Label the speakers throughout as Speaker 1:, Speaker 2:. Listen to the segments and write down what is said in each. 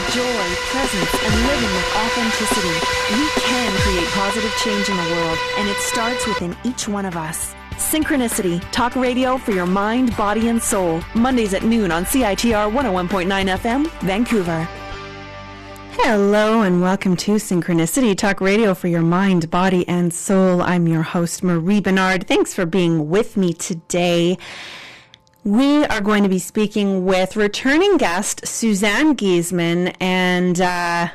Speaker 1: joy, presence, and living with authenticity. We can create positive change in the world, and it starts within each one of us. Synchronicity, talk radio for your mind, body, and soul. Mondays at noon on CITR 101.9 FM, Vancouver. Hello and welcome to Synchronicity, talk radio for your mind, body, and soul. I'm your host, Marie Bernard. Thanks for being with me today. We are going to be speaking with returning guest Suzanne Giesemann, and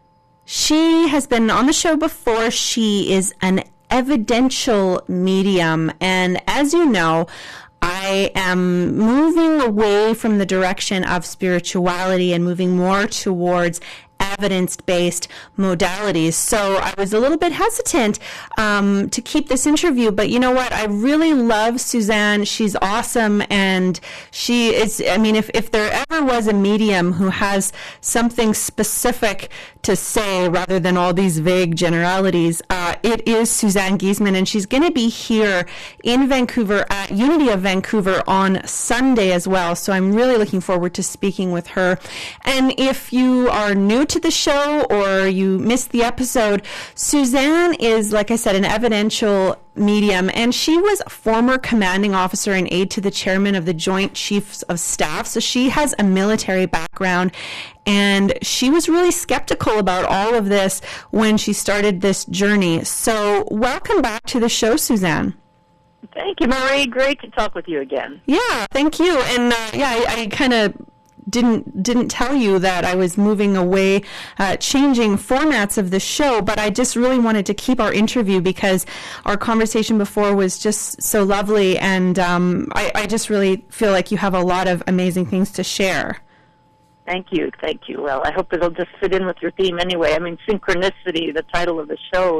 Speaker 1: she has been on the show before. She is an evidential medium, and as you know, I am moving away from the direction of spirituality and moving more towards evidence-based modalities. So I was a little bit hesitant to keep this interview, but you know what? I really love Suzanne. She's awesome, and she is, I mean, if there ever was a medium who has something specific to say rather than all these vague generalities, it is Suzanne Giesemann, and she's going to be here in Vancouver at Unity of Vancouver on Sunday as well. So I'm really looking forward to speaking with her. And if you are new to the show or you missed the episode, Suzanne is, like I said, an evidential medium, and she was a former commanding officer and aide to the chairman of the Joint Chiefs of Staff. So she has a military background, and she was really skeptical about all of this when she started this journey. So welcome back to the show, Suzanne.
Speaker 2: Thank you, Marie. Great to talk with you again.
Speaker 1: Yeah, thank you. And I kind of didn't tell you that I was moving away, changing formats of the show, but I just really wanted to keep our interview because our conversation before was just so lovely, and I just really feel like you have a lot of amazing things to share.
Speaker 2: Thank you. Well, I hope it'll just fit in with your theme anyway. I mean, synchronicity, the title of the show,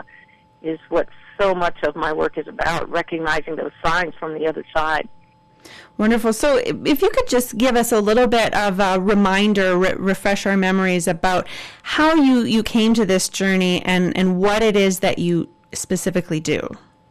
Speaker 2: is what so much of my work is about, recognizing those signs from the other side.
Speaker 1: Wonderful. So if you could just give us a little bit of a reminder, refresh our memories about how you came to this journey and what it is that you specifically do.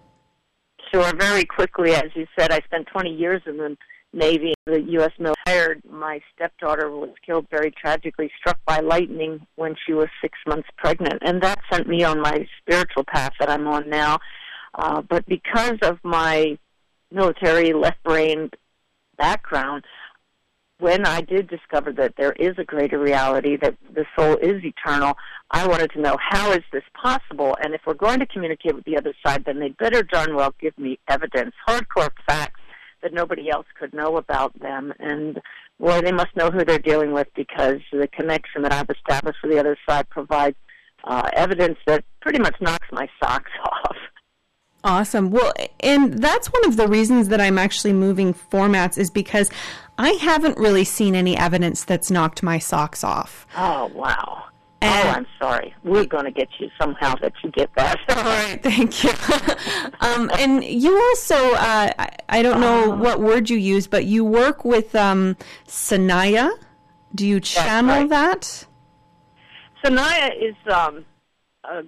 Speaker 2: Sure. Very quickly, as you said, I spent 20 years in the Navy. The U.S. military. My stepdaughter was killed very tragically, struck by lightning when she was 6 months pregnant, and that sent me on my spiritual path that I'm on now. But because of my military left-brain background, when I did discover that there is a greater reality, that the soul is eternal, I wanted to know, how is this possible? And if we're going to communicate with the other side, then they'd better darn well give me evidence, hardcore facts that nobody else could know about them. And, boy, they must know who they're dealing with, because the connection that I've established with the other side provides evidence that pretty much knocks my socks off.
Speaker 1: Awesome. Well, and that's one of the reasons that I'm actually moving formats, is because I haven't really seen any evidence that's knocked my socks off.
Speaker 2: Oh, wow. I'm sorry. We're going to get you somehow that you get that.
Speaker 1: All right. Thank you. And you also, I don't know what word you use, but you work with Sanaya. Do you channel that?
Speaker 2: Sanaya is a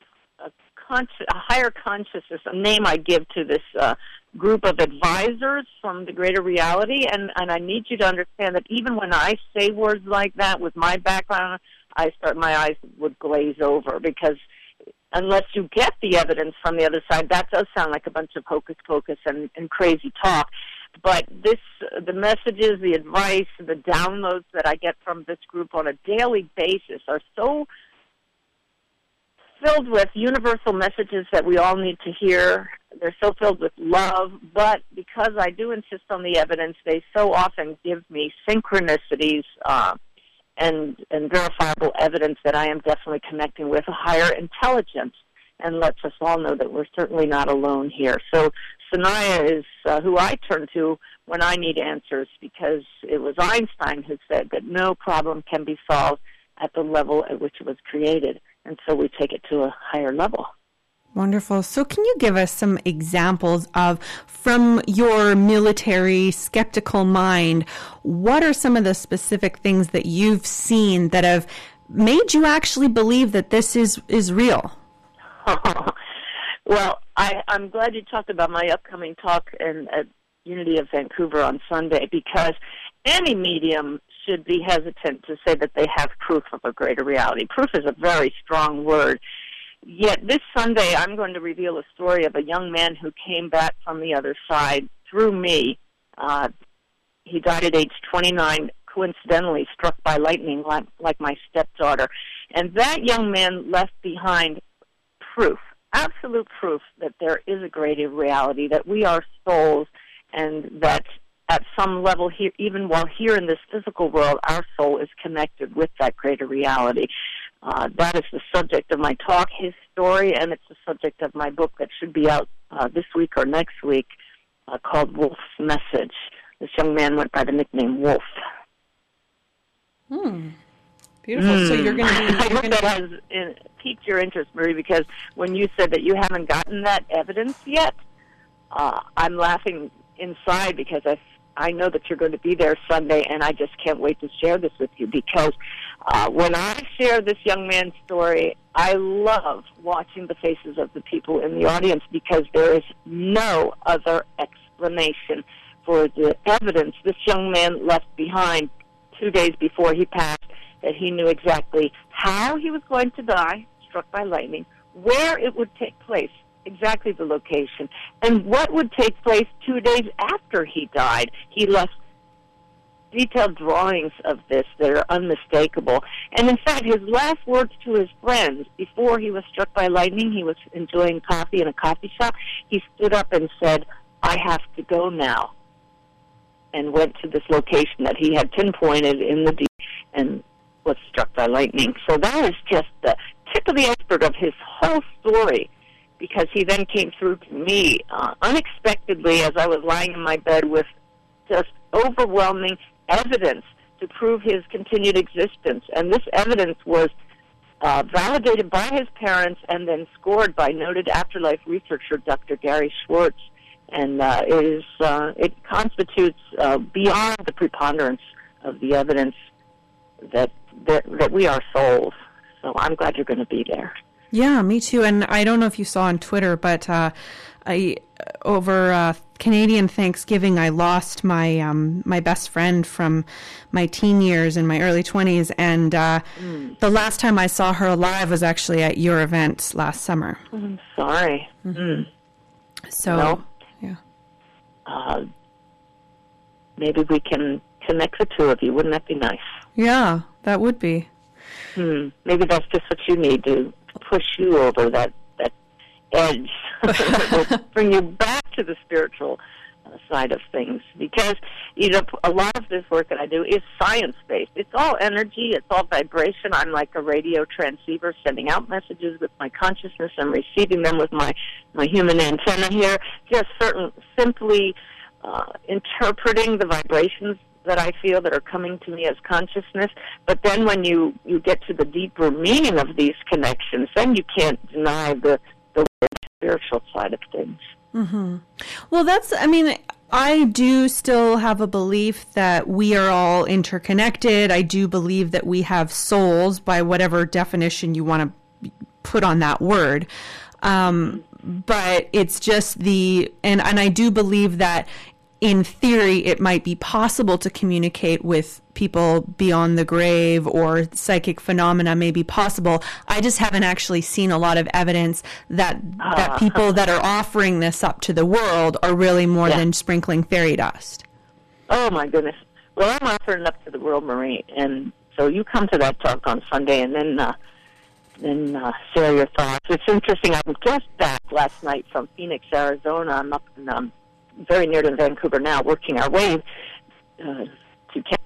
Speaker 2: higher consciousness, a name I give to this group of advisors from the greater reality, and I need you to understand that even when I say words like that with my background, my eyes would glaze over, because unless you get the evidence from the other side, that does sound like a bunch of hocus pocus and crazy talk. But the messages, the advice, the downloads that I get from this group on a daily basis are so filled with universal messages that we all need to hear. They're so filled with love, but because I do insist on the evidence, they so often give me synchronicities and verifiable evidence that I am definitely connecting with a higher intelligence, and lets us all know that we're certainly not alone here. So Sanaya is who I turn to when I need answers, because it was Einstein who said that no problem can be solved at the level at which it was created. And so we take it to a higher level.
Speaker 1: Wonderful. So can you give us some examples of, from your military skeptical mind, what are some of the specific things that you've seen that have made you actually believe that this is real?
Speaker 2: Well, I'm glad you talked about my upcoming talk at Unity of Vancouver on Sunday, because any medium should be hesitant to say that they have proof of a greater reality. Proof is a very strong word. Yet this Sunday, I'm going to reveal a story of a young man who came back from the other side through me. He died at age 29, coincidentally struck by lightning like my stepdaughter. And that young man left behind proof, absolute proof that there is a greater reality, that we are souls, and that at some level, here, even while here in this physical world, our soul is connected with that greater reality. That is the subject of my talk, his story, and it's the subject of my book that should be out this week or next week called Wolf's Message. This young man went by the nickname Wolf.
Speaker 3: Beautiful. So you're going to be...
Speaker 2: I hope that has piqued your interest, Marie, because when you said that you haven't gotten that evidence yet, I'm laughing inside because I know that you're going to be there Sunday, and I just can't wait to share this with you, because when I share this young man's story, I love watching the faces of the people in the audience, because there is no other explanation for the evidence this young man left behind 2 days before he passed, that he knew exactly how he was going to die, struck by lightning, where it would take place, exactly the location, and what would take place 2 days after he died. He left detailed drawings of this that are unmistakable. And in fact, his last words to his friends before he was struck by lightning, he was enjoying coffee in a coffee shop, he stood up and said, "I have to go now," and went to this location that he had pinpointed in the deep and was struck by lightning. So that is just the tip of the iceberg of his whole story, because he then came through to me unexpectedly as I was lying in my bed with just overwhelming evidence to prove his continued existence. And this evidence was validated by his parents and then scored by noted afterlife researcher Dr. Gary Schwartz. And it constitutes beyond the preponderance of the evidence that we are souls. So I'm glad you're going to be there.
Speaker 3: Yeah, me too. And I don't know if you saw on Twitter, but over Canadian Thanksgiving, I lost my my best friend from my teen years in my early 20s, and the last time I saw her alive was actually at your event last summer.
Speaker 2: I'm sorry.
Speaker 3: So,
Speaker 2: well,
Speaker 3: yeah.
Speaker 2: Maybe we can connect the two of you. Wouldn't that be nice?
Speaker 3: Yeah, that would be.
Speaker 2: Maybe that's just what you need to push you over that edge that will bring you back to the spiritual side of things. Because, a lot of this work that I do is science-based. It's all energy. It's all vibration. I'm like a radio transceiver sending out messages with my consciousness and receiving them with my human antenna here. Just simply interpreting the vibrations that I feel that are coming to me as consciousness. But then when you get to the deeper meaning of these connections, then you can't deny the spiritual side of things.
Speaker 3: Well, I do still have a belief that we are all interconnected. I do believe that we have souls, by whatever definition you want to put on that word. But it's just and I do believe that in theory, it might be possible to communicate with people beyond the grave, or psychic phenomena may be possible. I just haven't actually seen a lot of evidence that people that are offering this up to the world are really more than sprinkling fairy dust.
Speaker 2: Oh, my goodness. Well, I'm offering it up to the world, Marie, and so you come to that talk on Sunday and then share your thoughts. It's interesting. I'm just back last night from Phoenix, Arizona. I'm up in very near to Vancouver now, working our way to Canada.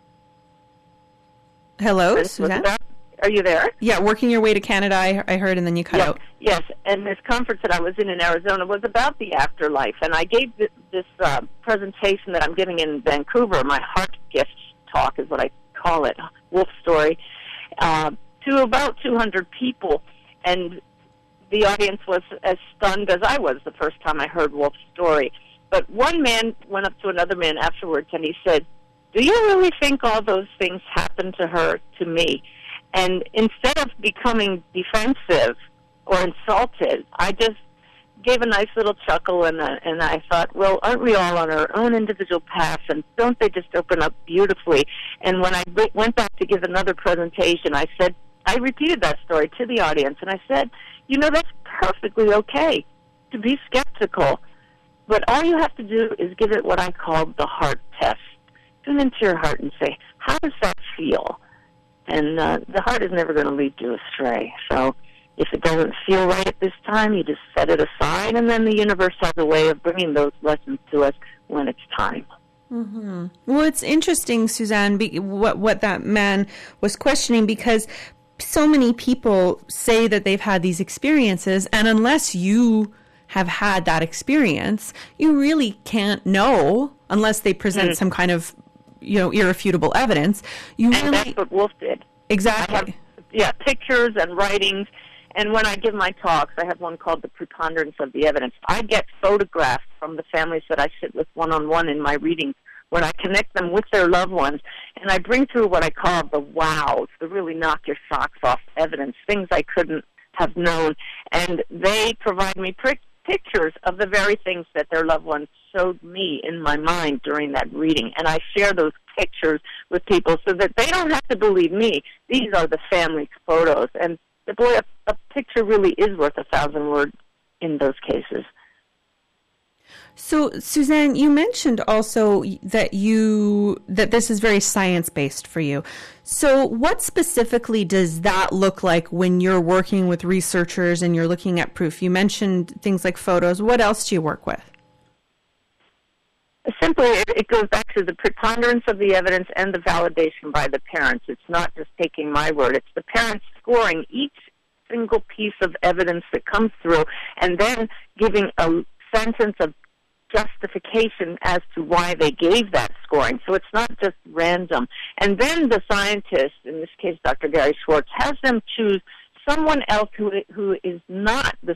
Speaker 3: Hello, Suzanne?
Speaker 2: Are you there?
Speaker 3: Yeah, working your way to Canada, I heard, and then you cut out.
Speaker 2: Yes, and this conference that I was in Arizona was about the afterlife, and I gave this presentation that I'm giving in Vancouver, my heart gift talk is what I call it, Wolf Story, to about 200 people, and the audience was as stunned as I was the first time I heard Wolf's story. But one man went up to another man afterwards, and he said, "Do you really think all those things happened to her, to me?" And instead of becoming defensive or insulted, I just gave a nice little chuckle, and I thought, well, aren't we all on our own individual paths, and don't they just open up beautifully? And when I went back to give another presentation, I repeated that story to the audience, and I said, that's perfectly okay to be skeptical, but all you have to do is give it what I call the heart test. Tune into your heart and say, how does that feel? And the heart is never going to lead you astray. So if it doesn't feel right at this time, you just set it aside, and then the universe has a way of bringing those lessons to us when it's time.
Speaker 3: Mm-hmm. Well, it's interesting, Suzanne, what that man was questioning, because so many people say that they've had these experiences, and unless you have had that experience, you really can't know unless they present some kind of, irrefutable evidence.
Speaker 2: That's what Wolf did.
Speaker 3: Exactly.
Speaker 2: I have, pictures and writings, and when I give my talks, I have one called The Preponderance of the Evidence. I get photographs from the families that I sit with one-on-one in my readings, when I connect them with their loved ones, and I bring through what I call the wows, the really knock your socks off evidence, things I couldn't have known, and they provide me pictures of the very things that their loved ones showed me in my mind during that reading, and I share those pictures with people so that they don't have to believe me. These are the family's photos, and boy, a picture really is worth 1,000 words in those cases.
Speaker 3: So, Suzanne, you mentioned also that this is very science-based for you. So what specifically does that look like when you're working with researchers and you're looking at proof? You mentioned things like photos. What else do you work with?
Speaker 2: Simply, it goes back to the preponderance of the evidence and the validation by the parents. It's not just taking my word. It's the parents scoring each single piece of evidence that comes through and then giving a sentence of justification as to why they gave that scoring. So it's not just random. And then the scientist, in this case Dr. Gary Schwartz, has them choose someone else who is not the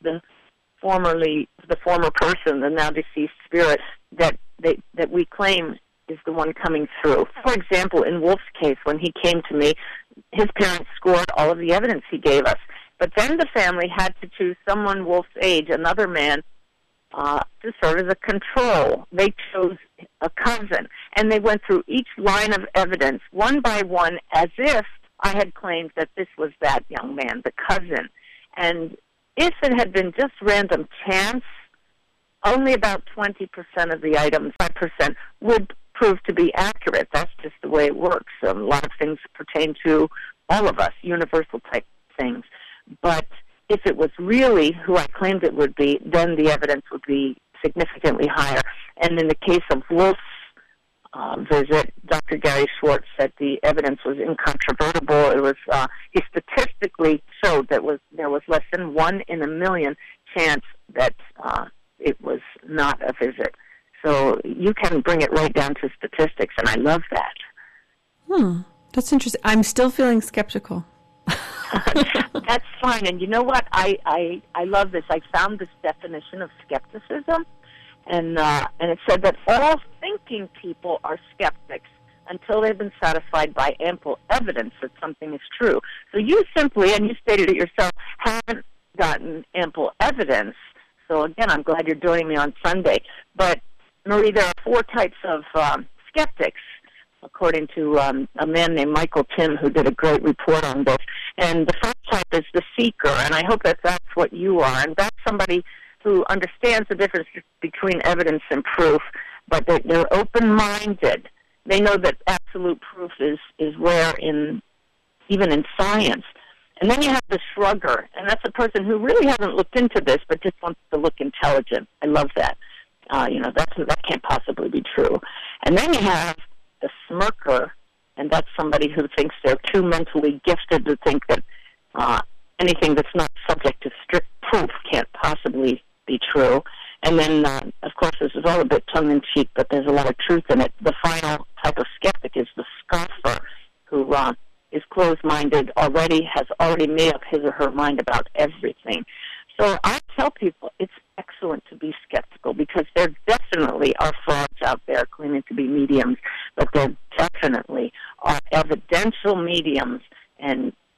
Speaker 2: former person, the now deceased spirit that we claim is the one coming through. For example, in Wolf's case, when he came to me, his parents scored all of the evidence he gave us. But then the family had to choose someone Wolf's age, another man, to serve as a control. They chose a cousin, and they went through each line of evidence one by one as if I had claimed that this was that young man, the cousin. And if it had been just random chance, only about 20% of the items, 5%, would prove to be accurate. That's just the way it works. A lot of things pertain to all of us, universal type things. But if it was really who I claimed it would be, then the evidence would be significantly higher. And in the case of Wolf's visit, Dr. Gary Schwartz said the evidence was incontrovertible. It was he statistically showed that there was less than 1 in a million chance that it was not a visit. So you can bring it right down to statistics, and I love that.
Speaker 3: That's interesting. I'm still feeling skeptical.
Speaker 2: That's fine. And you know what? I love this. I found this definition of skepticism, and it said that all thinking people are skeptics until they've been satisfied by ample evidence that something is true. So you simply, and you stated it yourself, haven't gotten ample evidence. So again, I'm glad you're joining me on Sunday. But Marie, there are 4 types of skeptics, according to a man named Michael Tim, who did a great report on this. And the first type is the seeker, and I hope that that's what you are. And that's somebody who understands the difference between evidence and proof, but they're open-minded. They know that absolute proof is rare even in science. And then you have the shrugger, and that's a person who really hasn't looked into this, but just wants to look intelligent. I love that. That can't possibly be true. And then you have the smirker, and that's somebody who thinks they're too mentally gifted to think that anything that's not subject to strict proof can't possibly be true. And then, of course, this is all a bit tongue-in-cheek, but there's a lot of truth in it. The final type of skeptic is the scoffer, who is closed-minded, has already made up his or her mind about everything. So I tell people it's excellent to be skeptical, because there definitely are frauds out there claiming to be mediums, but there definitely are evidential mediums, and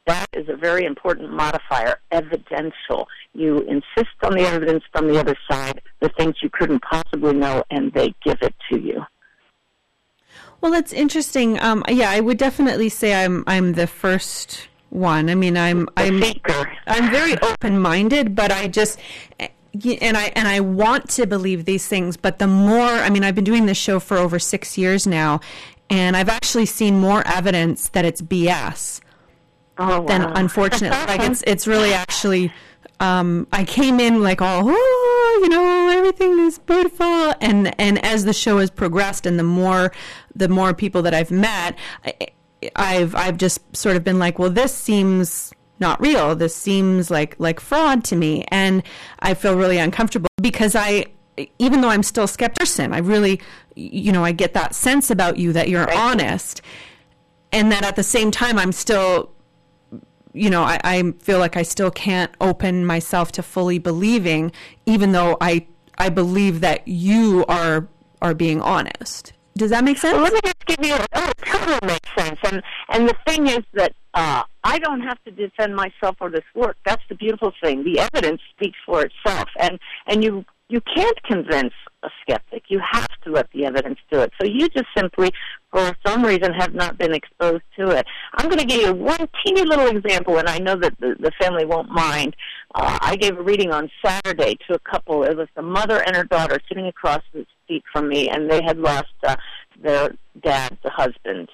Speaker 2: That is a very important modifier, evidential. You insist on the evidence from the other side, the things you couldn't possibly know, and they give it to you.
Speaker 3: Well, that's interesting. Yeah, I would definitely say I'm the first one. I mean, I'm very open-minded, but I just and I want to believe these things. But the more, I mean, I've been doing this show for over 6 years now, and I've actually seen more evidence that it's BS.
Speaker 2: Oh, wow.
Speaker 3: Then unfortunately, like it's really actually, I came in like all, you know, everything is beautiful, and as the show has progressed, and the more people that I've met, I've just sort of been like, well, this seems not real. This seems like fraud to me, and I feel really uncomfortable because even though I'm still skeptic, I really, you know, I get that sense about you that you're honest, and that at the same time I'm still, you know, I feel like I still can't open myself to fully believing, even though I believe that you are being honest. Does that make sense?
Speaker 2: Well, let me just give you it totally makes sense. And the thing is that I don't have to defend myself or this work. That's the beautiful thing. The evidence speaks for itself. And you can't convince a skeptic. You have to let the evidence do it. So you just simply, for some reason, have not been exposed to it. I'm going to give you one teeny little example, and I know that the family won't mind. I gave a reading on Saturday to a couple. It was the mother and her daughter sitting across the seat from me, and they had lost their dad, the husband.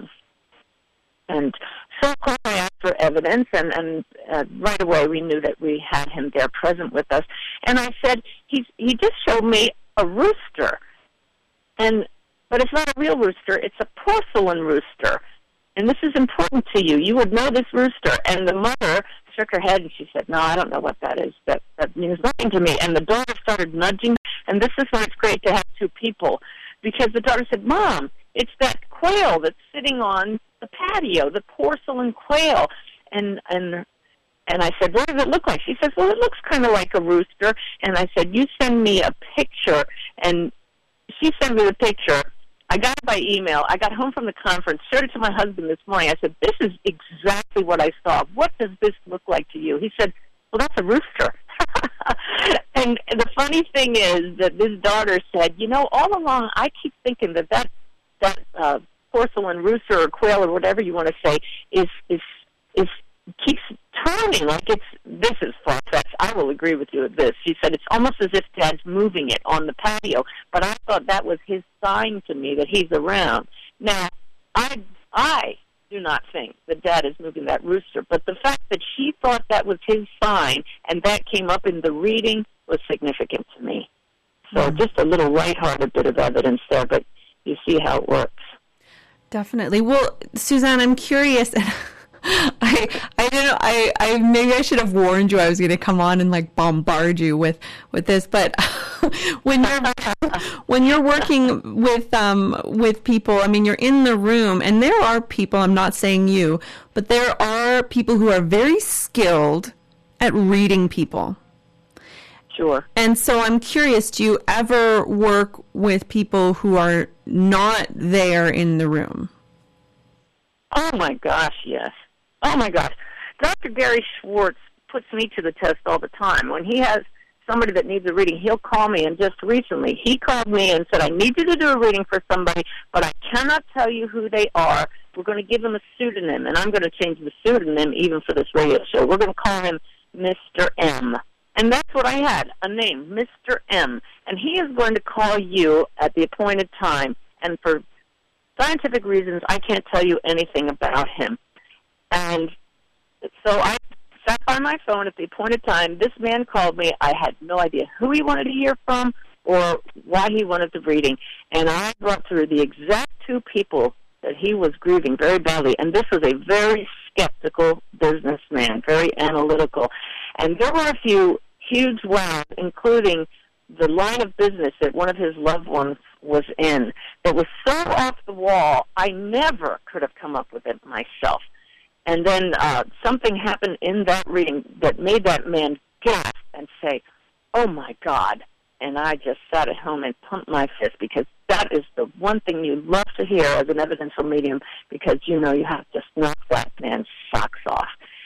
Speaker 2: And so of course I asked for evidence, and right away we knew that we had him there present with us. And I said, he just showed me a rooster, but it's not a real rooster, it's a porcelain rooster. And this is important to you. You would know this rooster. And the mother shook her head and she said, no, I don't know what that is. That means nothing to me. And the daughter started nudging, and this is why it's great to have two people, because the daughter said, Mom, it's that quail that's sitting on the patio, the porcelain quail. And I said, what does it look like? She says, well, it looks kind of like a rooster. And I said, you send me a picture. And she sent me the picture. I got it by email. I got home from the conference, showed it to my husband this morning. I said, this is exactly what I saw. What does this look like to you? He said, well, that's a rooster. And the funny thing is that this daughter said, you know, all along I keep thinking that porcelain rooster or quail or whatever you want to say is keeps turning like this is far-fetched. I will agree with you with this. She said it's almost as if Dad's moving it on the patio, but I thought that was his sign to me that he's around. Now, I do not think that Dad is moving that rooster, but the fact that she thought that was his sign and that came up in the reading was significant to me. So just a little lighthearted bit of evidence there, but you see how it works.
Speaker 3: Definitely. Well, Suzanne, I'm curious. I don't know. I maybe I should have warned you I was going to come on and like bombard you with this. But when you're working with people, I mean, you're in the room, and there are people. I'm not saying you, but there are people who are very skilled at reading people.
Speaker 2: Sure.
Speaker 3: And so I'm curious, do you ever work with people who are not there in the room?
Speaker 2: Oh, my gosh, yes. Oh, my gosh. Dr. Gary Schwartz puts me to the test all the time. When he has somebody that needs a reading, he'll call me, and just recently he called me and said, I need you to do a reading for somebody, but I cannot tell you who they are. We're going to give them a pseudonym, and I'm going to change the pseudonym even for this radio show. We're going to call him Mr. M. And that's what I had, a name, Mr. M. And he is going to call you at the appointed time. And for scientific reasons, I can't tell you anything about him. And so I sat by my phone at the appointed time. This man called me. I had no idea who he wanted to hear from or why he wanted the reading. And I brought through the exact two people that he was grieving very badly. And this was a very skeptical businessman, very analytical. And there were a few huge wows, including the line of business that one of his loved ones was in, that was so off the wall, I never could have come up with it myself. And then something happened in that reading that made that man gasp and say, oh, my God. And I just sat at home and pumped my fist, because that is the one thing you love to hear as an evidential medium, because you know you have to knock that man's socks off.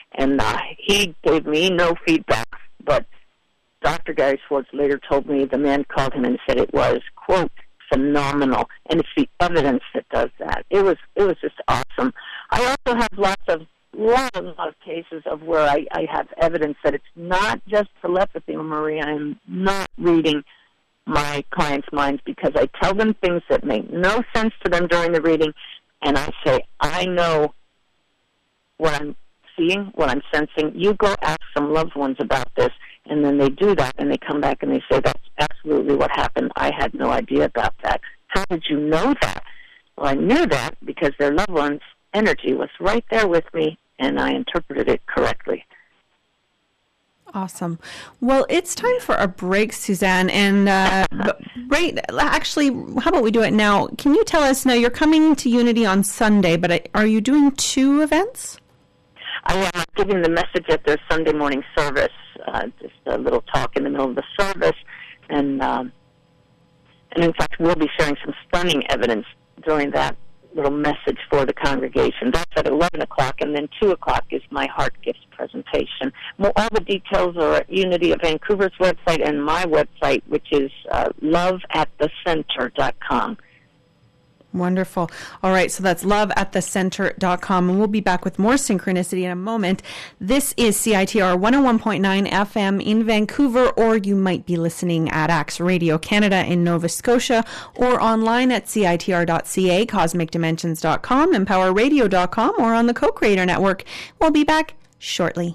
Speaker 2: And he gave me no feedback, but Dr. Gary Schwartz later told me the man called him and said it was, quote, phenomenal, and it's the evidence that does that. It was just awesome. I also have lots of cases of where I have evidence that it's not just telepathy, Marie. I'm not reading my clients' minds because I tell them things that make no sense to them during the reading, and I say, I know what I'm seeing, what I'm sensing. You go ask some loved ones about this, and then they do that, and they come back and they say, that's absolutely what happened. I had no idea about that. How did you know that? Well, I knew that because their loved one's energy was right there with me, and I interpreted it correctly.
Speaker 3: Awesome. Well, it's time for a break, Suzanne. And actually, how about we do it now? Can you tell us, now you're coming to Unity on Sunday, but are you doing 2 events?
Speaker 2: I am giving the message at their Sunday morning service, just a little talk in the middle of the service, and in fact, we'll be sharing some stunning evidence during that little message for the congregation. That's at 11 o'clock, and then 2 o'clock is my Heart Gifts presentation. Well, all the details are at Unity of Vancouver's website and my website, which is loveatthecenter.com.
Speaker 3: Wonderful. All right, so that's loveatthecenter.com, and we'll be back with more synchronicity in a moment. This is CITR 101.9 FM in Vancouver, or you might be listening at Axe Radio Canada in Nova Scotia, or online at CITR.ca, CosmicDimensions.com, EmpowerRadio.com, or on the Co-Creator Network. We'll be back shortly.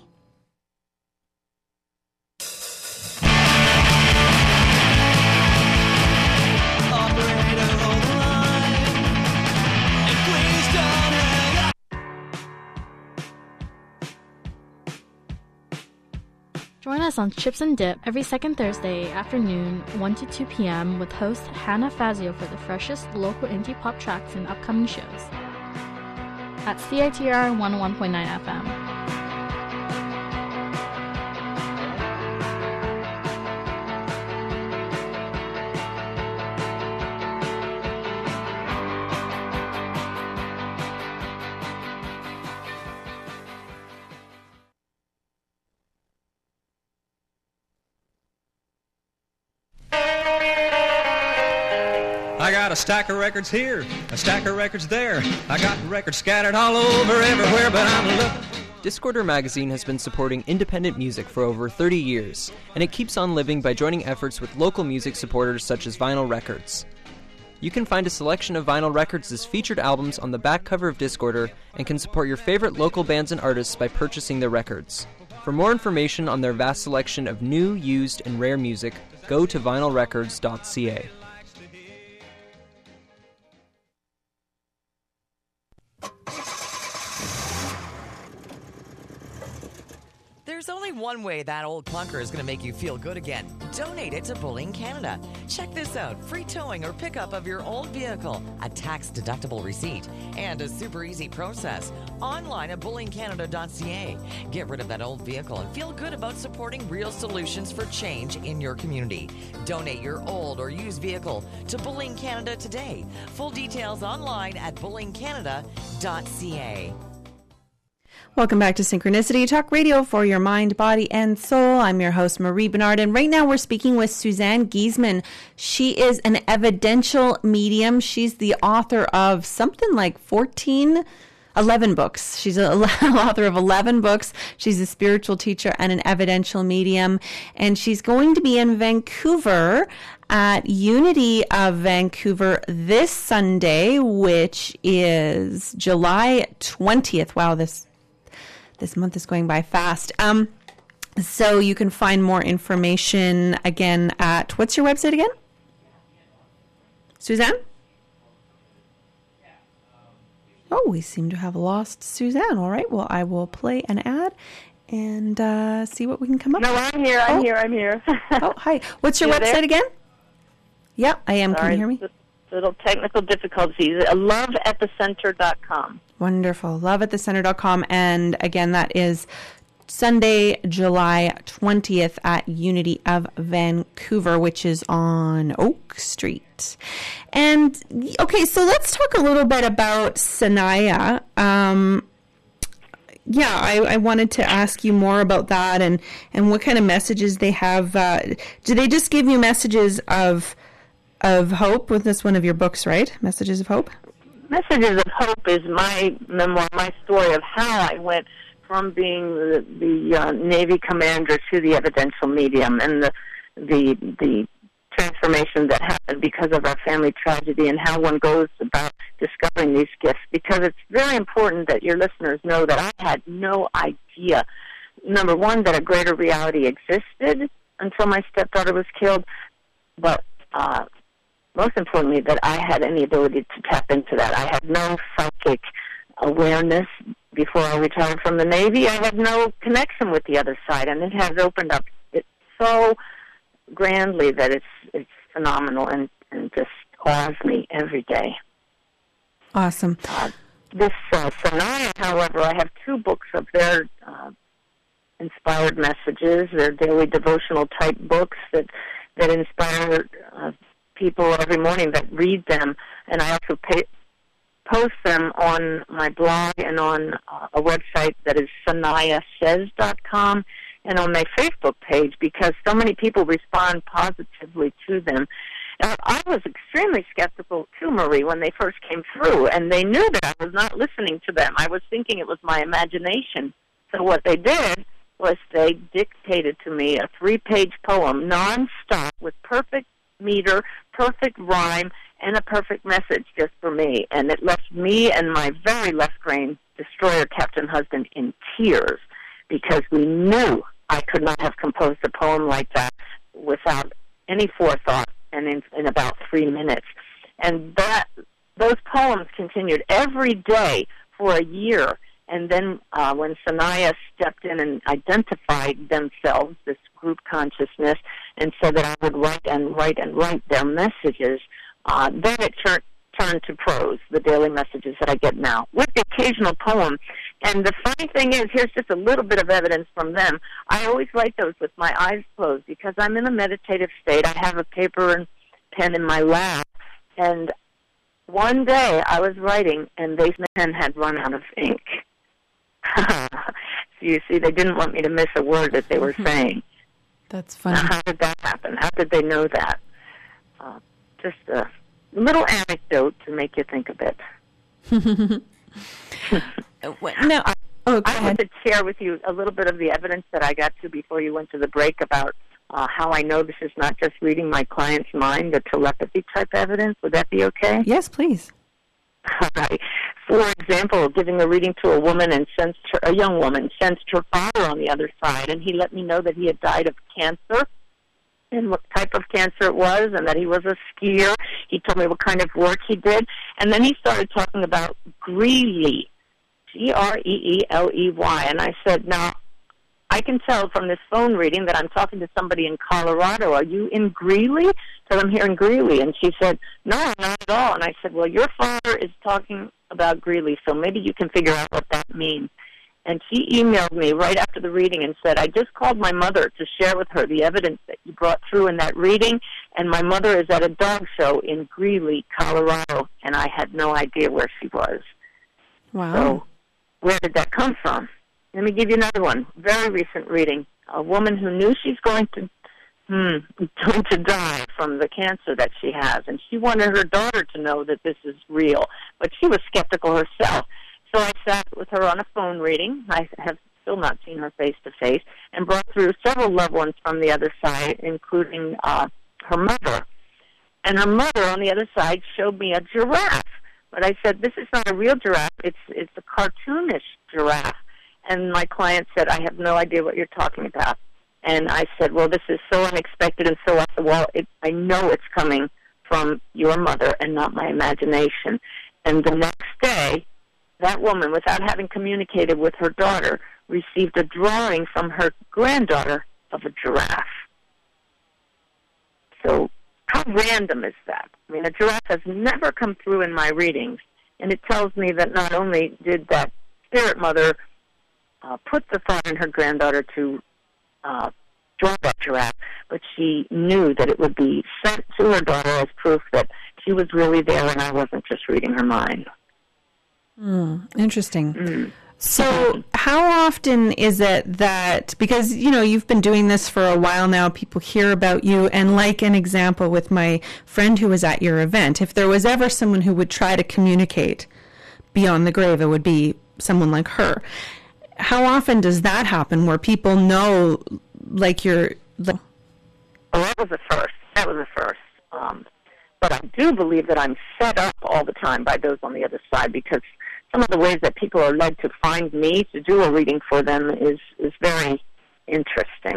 Speaker 4: Join us on Chips and Dip every second Thursday afternoon, 1 to 2 p.m. with host Hannah Fazio for the freshest local indie pop tracks and upcoming shows at CITR 101.9 FM.
Speaker 5: I got a stack of records here, a stack of records there. I got records scattered all over everywhere, but I'm looking.
Speaker 6: Discorder Magazine has been supporting independent music for over 30 years, and it keeps on living by joining efforts with local music supporters such as Vinyl Records. You can find a selection of Vinyl Records' featured albums on the back cover of Discorder and can support your favorite local bands and artists by purchasing their records. For more information on their vast selection of new, used, and rare music, go to vinylrecords.ca.
Speaker 7: There's only one way that old clunker is going to make you feel good again. Donate it to Bullying Canada. Check this out. Free towing or pickup of your old vehicle, a tax-deductible receipt, and a super easy process. Online at bullyingcanada.ca. Get rid of that old vehicle and feel good about supporting real solutions for change in your community. Donate your old or used vehicle to Bullying Canada today. Full details online at bullyingcanada.ca.
Speaker 3: Welcome back to Synchronicity Talk Radio for your mind, body, and soul. I'm your host, Marie Bernard, and right now we're speaking with Suzanne Giesemann. She is an evidential medium. She's the author of something like 11 books. She's an author of 11 books. She's a spiritual teacher and an evidential medium, and she's going to be in Vancouver at Unity of Vancouver this Sunday, which is July 20th. Wow, this month is going by fast. So you can find more information again at, what's your website again? Suzanne? Oh, we seem to have lost Suzanne. All right, well, I will play an ad and see what we can come up with.
Speaker 2: No, I'm here.
Speaker 3: Oh, hi. What's your website again? Yeah, I am.
Speaker 2: Sorry,
Speaker 3: can you hear me?
Speaker 2: Little technical difficulties. Loveatthecenter.com.
Speaker 3: Wonderful. Loveatthecenter.com. And again, that is Sunday, July 20th at Unity of Vancouver, which is on Oak Street. And, okay, so let's talk a little bit about Sanaya. yeah, I wanted to ask you more about that and what kind of messages they have. Do they just give you messages of hope with this one of your books, right? Messages of Hope?
Speaker 2: Messages of Hope is my memoir, my story of how I went from being the Navy commander to the evidential medium, and the transformation that happened because of our family tragedy, and how one goes about discovering these gifts. Because it's very important that your listeners know that I had no idea, number one, that a greater reality existed until my stepdaughter was killed, but most importantly, that I had any ability to tap into that. I had no psychic awareness before I retired from the Navy. I had no connection with the other side, and it has opened up it so grandly that it's phenomenal and just awes me every day.
Speaker 3: Awesome.
Speaker 2: This Sanaya, however, I have 2 books of their inspired messages. They're daily devotional type books that inspire people every morning that read them, and I also post them on my blog and on a website that is sanayasays.com, and on my Facebook page, because so many people respond positively to them. I was extremely skeptical too, Marie, when they first came through, and they knew that I was not listening to them. I was thinking it was my imagination. So what they did was they dictated to me a 3-page poem nonstop with perfect meter, perfect rhyme, and a perfect message just for me. And it left me and my very left-brain destroyer captain husband in tears, because we knew I could not have composed a poem like that without any forethought and in about 3 minutes. And those poems continued every day for a year. And then when Sanaya stepped in and identified themselves, this group consciousness, and said that I would write and write and write their messages, then it turned to prose, the daily messages that I get now, with the occasional poem. And the funny thing is, here's just a little bit of evidence from them. I always write those with my eyes closed because I'm in a meditative state. I have a paper and pen in my lap. And one day I was writing, and the pen had run out of ink. So you see, they didn't want me to miss a word that they were saying.
Speaker 3: That's funny.
Speaker 2: Now, how did that happen? How did they know that? Just a little anecdote to make you think a bit.
Speaker 3: No,
Speaker 2: I want to share with you a little bit of the evidence that I got to before you went to the break about how I know this is not just reading my client's mind, the telepathy type evidence. Would that be okay?
Speaker 3: Yes, please.
Speaker 2: All right. For example, giving a reading to a woman and a young woman sensed her father on the other side, and he let me know that he had died of cancer and what type of cancer it was, and that he was a skier. He told me what kind of work he did, and then he started talking about Greeley, Greeley, and I said, now, I can tell from this phone reading that I'm talking to somebody in Colorado. Are you in Greeley? So I'm here in Greeley. And she said, no, not at all. And I said, well, your father is talking about Greeley, so maybe you can figure out what that means. And she emailed me right after the reading and said, I just called my mother to share with her the evidence that you brought through in that reading, and my mother is at a dog show in Greeley, Colorado, and I had no idea where she was.
Speaker 3: Wow.
Speaker 2: So where did that come from? Let me give you another one. Very recent reading. A woman who knew she's going to die from the cancer that she has, and she wanted her daughter to know that this is real, but she was skeptical herself. So I sat with her on a phone reading. I have still not seen her face-to-face, and brought through several loved ones from the other side, including her mother. And her mother on the other side showed me a giraffe. But I said, this is not a real giraffe. It's a cartoonish giraffe. And my client said, I have no idea what you're talking about. And I said, well, this is so unexpected and so off the wall. I know it's coming from your mother and not my imagination. And the next day, that woman, without having communicated with her daughter, received a drawing from her granddaughter of a giraffe. So how random is that? I mean, a giraffe has never come through in my readings, and it tells me that not only did that spirit mother put the thought in her granddaughter to draw that giraffe, but she knew that it would be sent to her daughter as proof that she was really there and I wasn't just reading her mind.
Speaker 3: Interesting. So how often is it that, because, you've been doing this for a while now, people hear about you, and like an example with my friend who was at your event, if there was ever someone who would try to communicate beyond the grave, it would be someone like her. How often does that happen where people know, like you're...
Speaker 2: Well, that was the first. But I do believe that I'm set up all the time by those on the other side, because some of the ways that people are led to find me to do a reading for them is very interesting.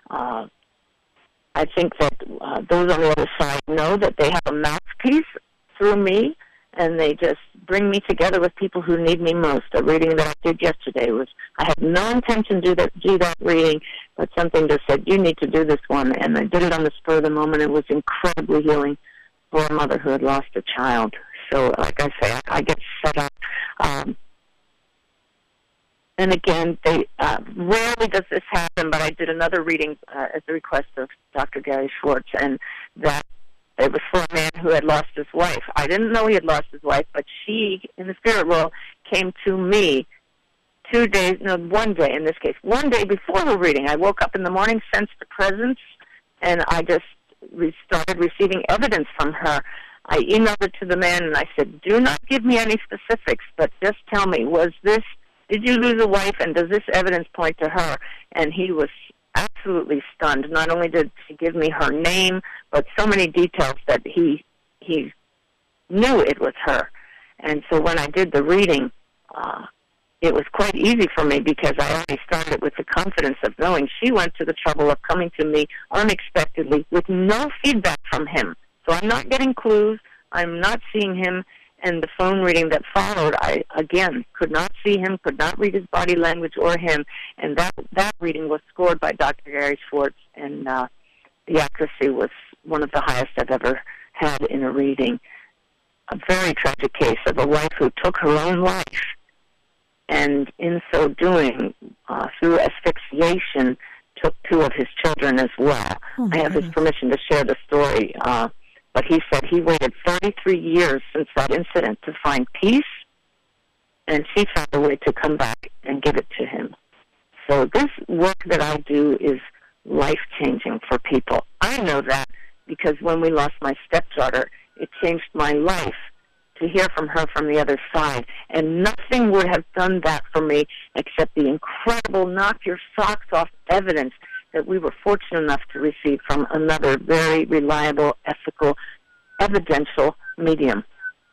Speaker 2: I think that those on the other side know that they have a mouthpiece through me, and they just bring me together with people who need me most. A reading that I did yesterday was, I had no intention to do that reading, but something just said, you need to do this one, and I did it on the spur of the moment. It was incredibly healing for a mother who had lost a child. So, like I say, I get set up. And again, rarely does this happen, but I did another reading at the request of Dr. Gary Schwartz, and that it was for a man who had lost his wife. I didn't know he had lost his wife, but she, in the spirit world, came to me 1 day in this case. 1 day before her reading, I woke up in the morning, sensed the presence, and I just started receiving evidence from her. I emailed it to the man, and I said, do not give me any specifics, but just tell me, did you lose a wife, and does this evidence point to her? And he was absolutely stunned. Not only did she give me her name, but so many details that he knew it was her. And so when I did the reading, it was quite easy for me, because I already started with the confidence of knowing she went to the trouble of coming to me unexpectedly with no feedback from him. So I'm not getting clues. I'm not seeing him. And the phone reading that followed, I, again, could not see him, could not read his body language or him. And that reading was scored by Dr. Gary Schwartz, and the accuracy was one of the highest I've ever had in a reading. A very tragic case of a wife who took her own life, and in so doing, through asphyxiation, took 2 of his children as well. I have his permission to share the story, but he said he waited 33 years since that incident to find peace, and she found a way to come back and give it to him. So this work that I do is life-changing for people. I know that because when we lost my stepdaughter, it changed my life to hear from her from the other side. And nothing would have done that for me except the incredible knock-your-socks-off evidence that we were fortunate enough to receive from another very reliable, ethical, evidential medium.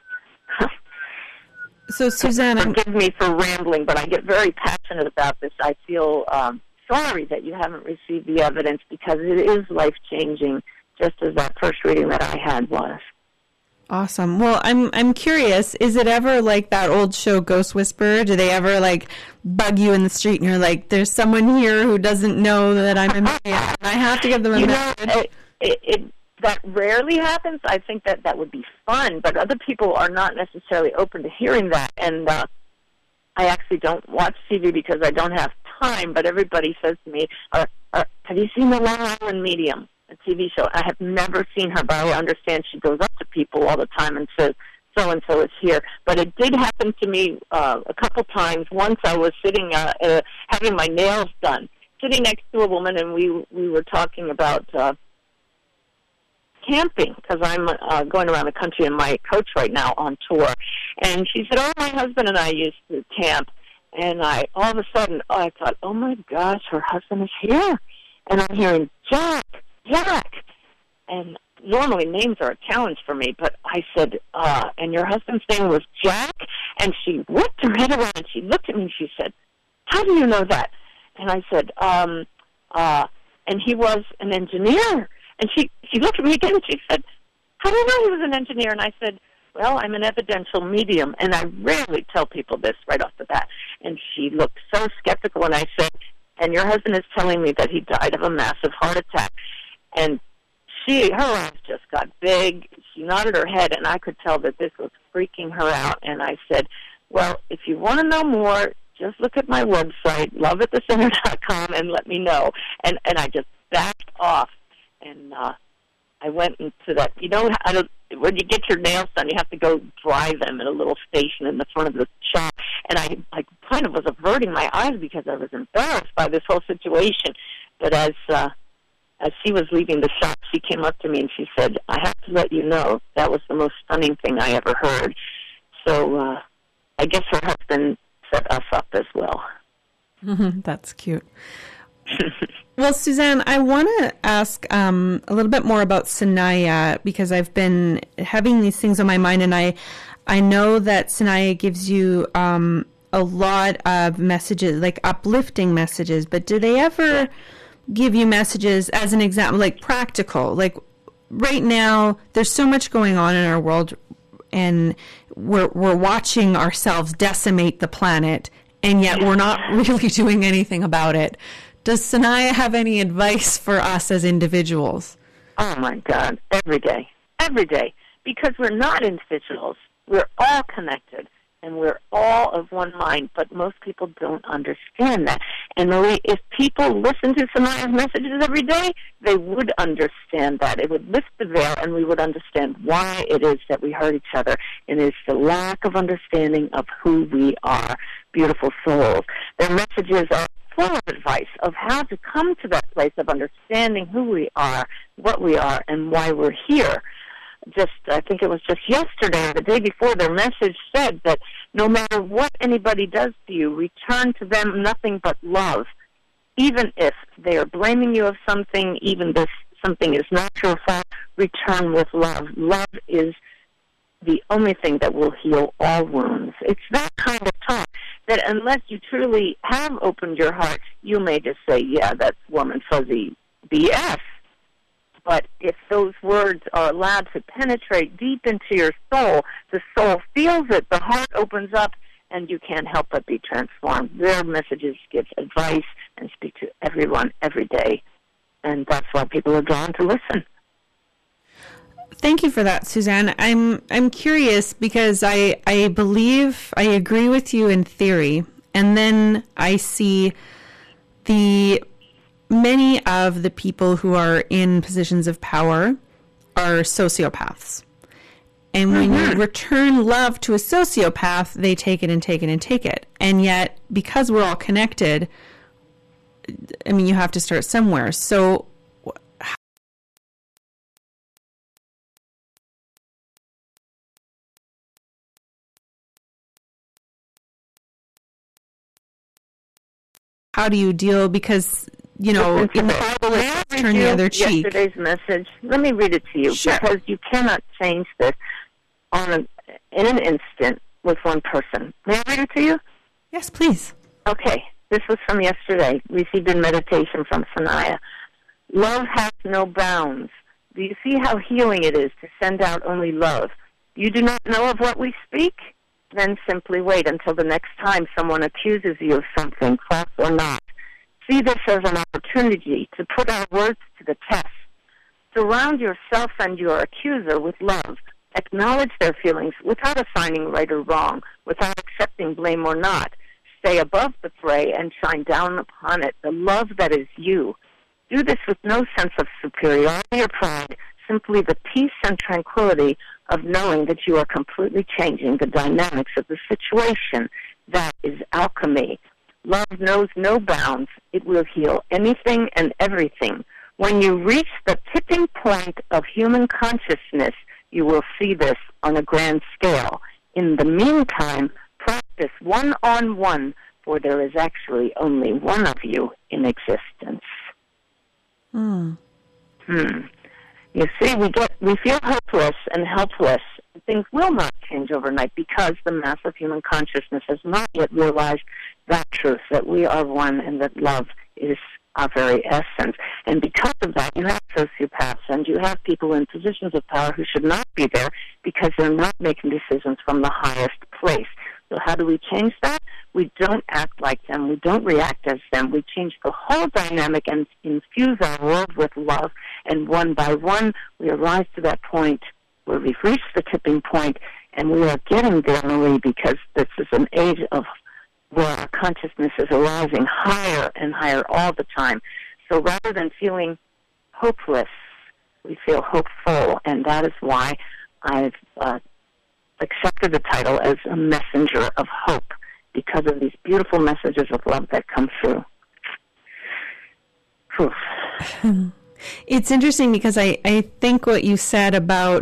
Speaker 3: So, Suzanne...
Speaker 2: Forgive me for rambling, but I get very passionate about this. I feel sorry that you haven't received the evidence, because it is life-changing, just as that first reading that I had was.
Speaker 3: Awesome. Well, I'm curious, is it ever like that old show Ghost Whisperer? Do they ever like bug you in the street and you're like, there's someone here who doesn't know that I'm a man and I have to give them a message?
Speaker 2: That rarely happens. I think that would be fun, but other people are not necessarily open to hearing that. And I actually don't watch TV because I don't have time, but everybody says to me, have you seen the Long Island Medium? A TV show. I have never seen her, but I understand she goes up to people all the time and says, so-and-so is here. But it did happen to me a couple times. Once I was sitting, having my nails done, sitting next to a woman, and we were talking about camping, because I'm going around the country in my coach right now on tour. And she said, my husband and I used to camp. And all of a sudden, I thought, oh, my gosh, her husband is here. And I'm hearing, Jack. And normally names are a challenge for me, but I said, and your husband's name was Jack? And she whipped her head around and she looked at me and she said, how do you know that? And I said, and he was an engineer. And she looked at me again and she said, how do you know he was an engineer? And I said, well, I'm an evidential medium, and I rarely tell people this right off the bat. And she looked so skeptical, and I said, and your husband is telling me that he died of a massive heart attack. And her eyes just got big. She nodded her head, and I could tell that this was freaking her out. And I said, well, if you want to know more, just look at my website, loveatthecenter.com, and let me know. And I just backed off. And I went into that. You know, when you get your nails done, you have to go dry them at a little station in the front of the shop. And I kind of was averting my eyes because I was embarrassed by this whole situation. But as she was leaving the shop, she came up to me and she said, "I have to let you know that was the most stunning thing I ever heard." So I guess her husband set us up as well.
Speaker 3: That's cute. Well, Suzanne, I want to ask a little bit more about Sanaya, because I've been having these things on my mind, and I know that Sanaya gives you a lot of messages, like uplifting messages, but do they ever give you messages, as an example, like practical? Like right now, there's so much going on in our world, and we're watching ourselves decimate the planet, and yet we're not really doing anything about it. Does Sanaya have any advice for us as individuals?
Speaker 2: Oh, my God, every day, because we're not individuals. We're all connected, and we're all of one mind, but most people don't understand that. And Marie, if people listen to Sanaya's messages every day, they would understand that. It would lift the veil, and we would understand why it is that we hurt each other, and it's the lack of understanding of who we are, beautiful souls. Their messages are full of advice of how to come to that place of understanding who we are, what we are, and why we're here. I think it was just yesterday or the day before, their message said that no matter what anybody does to you, return to them nothing but love. Even if they are blaming you of something, even if something is not your fault, return with love. Love is the only thing that will heal all wounds. It's that kind of talk that unless you truly have opened your heart, you may just say, yeah, that's warm and fuzzy BS. But if those words are allowed to penetrate deep into your soul, the soul feels it, the heart opens up, and you can't help but be transformed. Their messages give advice and speak to everyone every day, and that's why people are drawn to listen.
Speaker 3: Thank you for that, Suzanne. I'm curious because I believe I agree with you in theory, and then I see many of the people who are in positions of power are sociopaths. And when you return love to a sociopath, they take it and take it and take it. And yet, because we're all connected, I mean, you have to start somewhere. So how do you deal? Because, you know, in the Bible it's turn the other cheek.
Speaker 2: Yesterday's message. Let me read it to you, because you cannot change this in an instant with one person. May I read it to you?
Speaker 3: Yes, please.
Speaker 2: Okay. This was from yesterday, received in meditation from Sanaya. Love has no bounds. Do you see how healing it is to send out only love? You do not know of what we speak? Then simply wait until the next time someone accuses you of something, false or not. See this as an opportunity to put our words to the test. Surround yourself and your accuser with love. Acknowledge their feelings without assigning right or wrong, without accepting blame or not. Stay above the fray and shine down upon it the love that is you. Do this with no sense of superiority or pride, simply the peace and tranquility of knowing that you are completely changing the dynamics of the situation. That is alchemy. Love knows no bounds. It will heal anything and everything. When you reach the tipping point of human consciousness, you will see this on a grand scale. In the meantime, practice one-on-one, for there is actually only one of you in existence. You see, we feel hopeless and helpless. Things will not change overnight because the mass of human consciousness has not yet realized that truth, that we are one and that love is our very essence. And because of that, you have sociopaths and you have people in positions of power who should not be there because they're not making decisions from the highest place. So how do we change that? We don't act like them. We don't react as them. We change the whole dynamic and infuse our world with love. And one by one, we arise to that point where we've reached the tipping point, and we are getting there, Marie, because this is an age of where our consciousness is arising higher and higher all the time. So rather than feeling hopeless We feel hopeful, and that is why I've accepted the title as a messenger of hope, because of these beautiful messages of love that come through. Whew.
Speaker 3: It's interesting because I think what you said about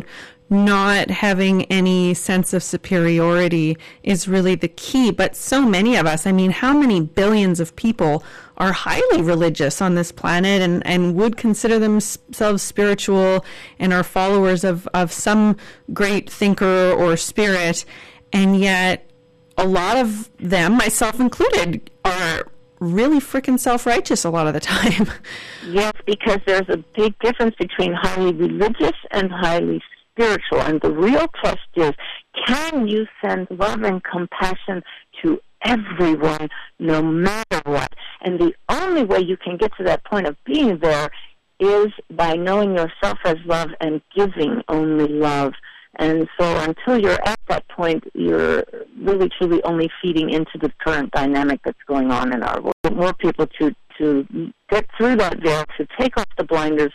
Speaker 3: not having any sense of superiority is really the key. But so many of us, I mean, how many billions of people are highly religious on this planet and would consider themselves spiritual and are followers of some great thinker or spirit, and yet a lot of them, myself included, are really freaking self-righteous a lot of the time.
Speaker 2: Yes, because there's a big difference between highly religious and highly spiritual. And the real test is, can you send love and compassion to everyone, no matter what? And the only way you can get to that point of being there is by knowing yourself as love and giving only love. And so until you're at that point, you're really truly only feeding into the current dynamic that's going on in our world. More people to get through that veil, to take off the blinders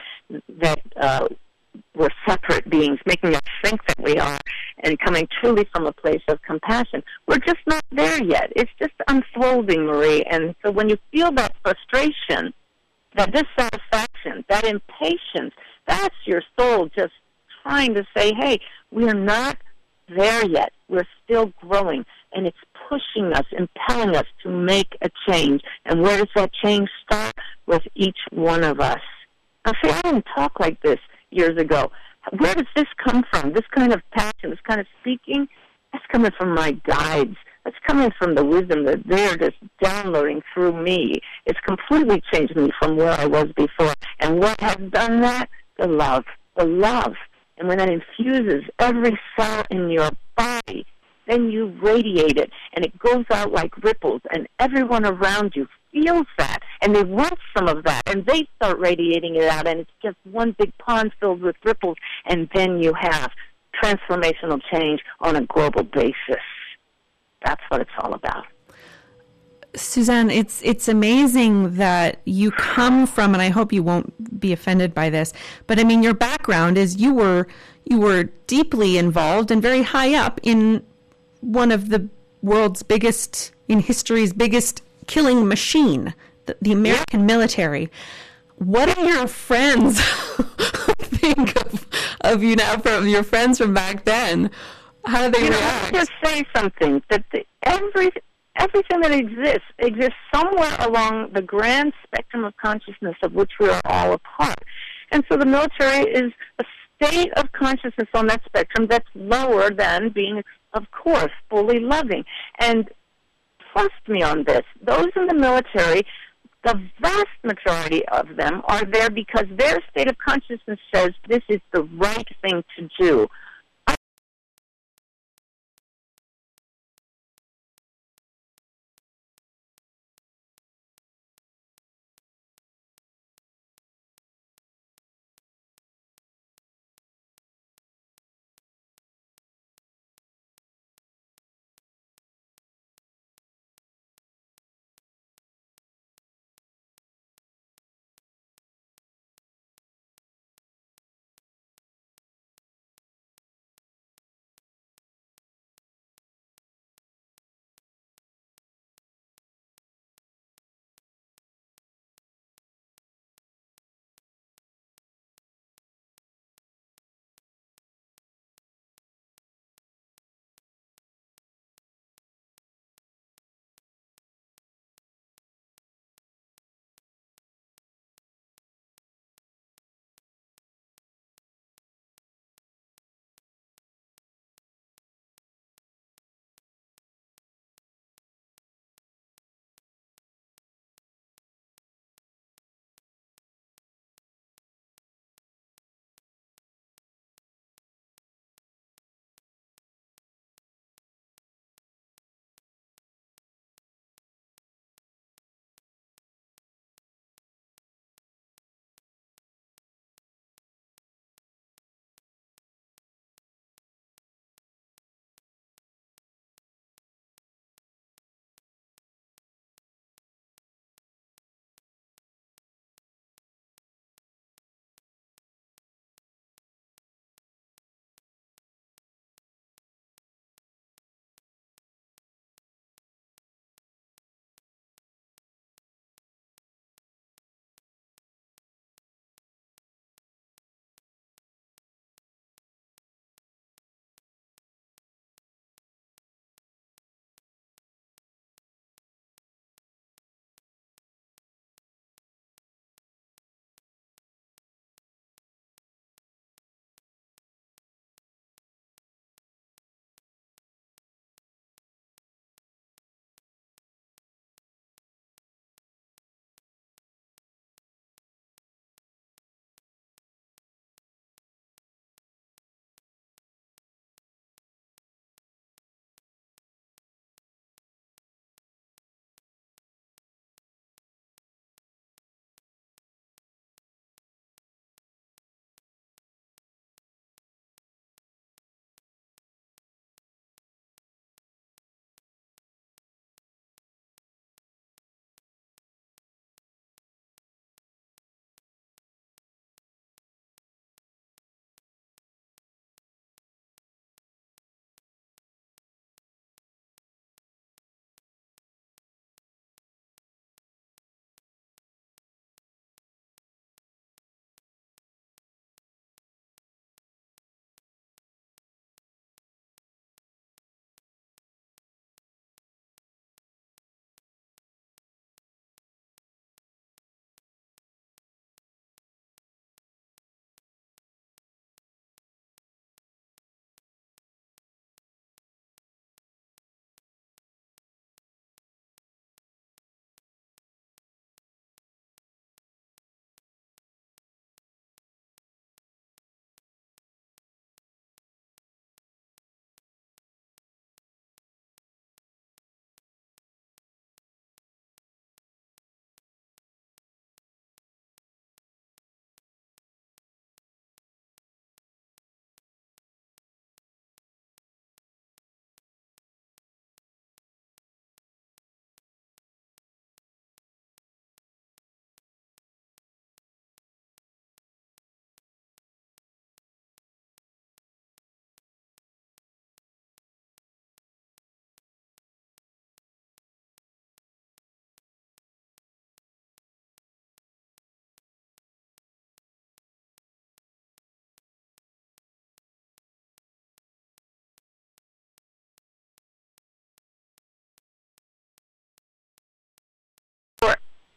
Speaker 2: that we're separate beings, making us think that we are, and coming truly from a place of compassion. We're just not there yet. It's just unfolding, Marie. And so when you feel that frustration, that dissatisfaction, that impatience, that's your soul just trying to say, hey, we're not there yet. We're still growing, and it's pushing us, impelling us to make a change. And where does that change start? With each one of us. Now, see, I didn't talk like this years ago. Where does this come from? This kind of passion, this kind of speaking? That's coming from my guides. That's coming from the wisdom that they're just downloading through me. It's completely changed me from where I was before. And what has done that? The love. The love. And when that infuses every cell in your body, then you radiate it, and it goes out like ripples, and everyone around you feels that, and they want some of that, and they start radiating it out, and it's just one big pond filled with ripples, and then you have transformational change on a global basis. That's what it's all about.
Speaker 3: Suzanne, it's amazing that you come from, and I hope you won't be offended by this, but I mean, your background is you were deeply involved and very high up in one of the world's biggest, in history's biggest killing machine, the American military. What do your friends think of you now, from your friends from back then? How do they react?
Speaker 2: Just say something, that everything that exists somewhere along the grand spectrum of consciousness of which we are all a part. And so the military is a state of consciousness on that spectrum that's lower than being, of course, fully loving. And trust me on this, those in the military, the vast majority of them are there because their state of consciousness says this is the right thing to do.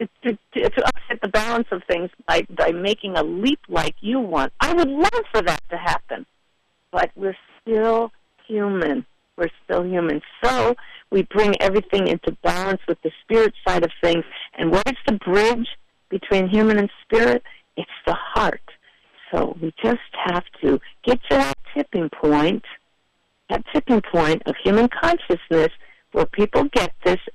Speaker 2: upset the balance of things by making a leap like you want. I would love for that to happen, but we're still human. We're still human. So we bring everything into balance with the spirit side of things. And what is the bridge between human and spirit? It's the heart. So we just have to get to that tipping point of human consciousness where people get this